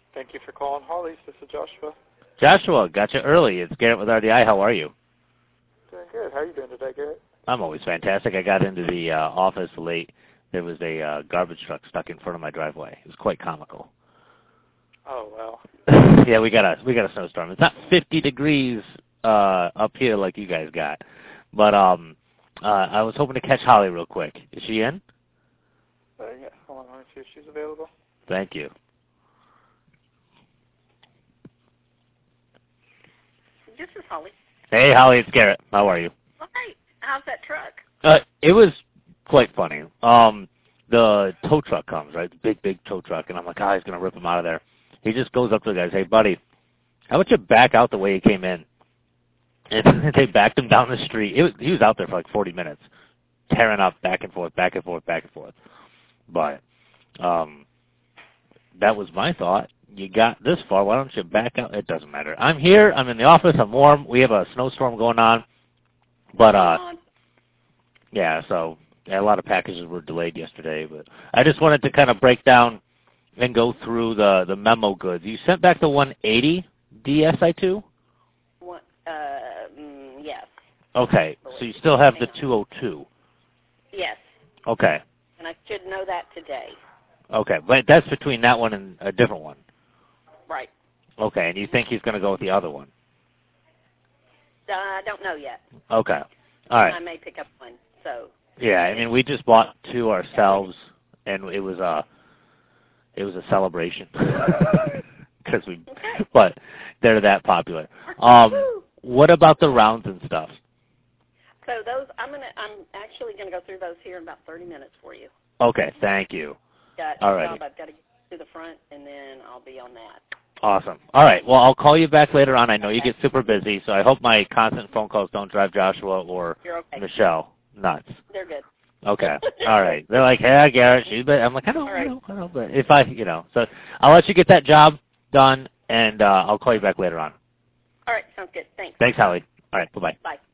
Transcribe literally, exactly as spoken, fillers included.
Thank you for calling Harley's. This is Joshua. Joshua, got you early. It's Garrett with R D I. How are you? Doing good. How are you doing today, Garrett? I'm always fantastic. I got into the uh, office late. There was a uh, garbage truck stuck in front of my driveway. It was quite comical. Oh, well. Yeah, we got a we got a snowstorm. It's not fifty degrees uh, up here like you guys got, but um, uh, I was hoping to catch Holly real quick. Is she in? Uh, yeah. Hold on. Let me see if she's available. Thank you. This is Holly. Hey, Holly, it's Garrett. How are you? Hi. How's that truck? Uh, it was quite funny. Um, the tow truck comes, right? The big, big tow truck, and I'm like, oh, he's going to rip him out of there. He just goes up to the guy and says, hey, buddy, how about you back out the way he came in? And they backed him down the street. It was, he was out there for like forty minutes, tearing up back and forth, back and forth, back and forth. But um, that was my thought. You got this far. Why don't you back out? It doesn't matter. I'm here. I'm in the office. I'm warm. We have a snowstorm going on. But, uh, yeah, so yeah, a lot of packages were delayed yesterday. But I just wanted to kind of break down and go through the, the memo goods. You sent back the one eighty D S I two? What, uh, mm, yes. Okay, so you still have the two oh two? Yes. Okay. And I should know that today. Okay, but that's between that one and a different one? Right. Okay, and you think he's going to go with the other one? Uh, I don't know yet. Okay. All right. I may pick up one, so. Yeah, I mean, we just bought two ourselves, and it was a, it was a celebration. Because we, okay. But they're that popular. Um, what about the rounds and stuff? So those, I'm gonna, I'm actually gonna go through those here in about thirty minutes for you. Okay, thank you. Got All right. I've got to get to the front, and then I'll be on that. Awesome. All right. Well, I'll call you back later on. I know okay. You get super busy, so I hope my constant phone calls don't drive Joshua or okay. Michelle nuts. They're good. Okay. All right. They're like, hey, Garrett, she's but I'm like, I don't right. know, I don't know, but if I, you know, so I'll let you get that job done, and uh, I'll call you back later on. All right. Sounds good. Thanks. Thanks, Holly. All right. Bye-bye. Bye.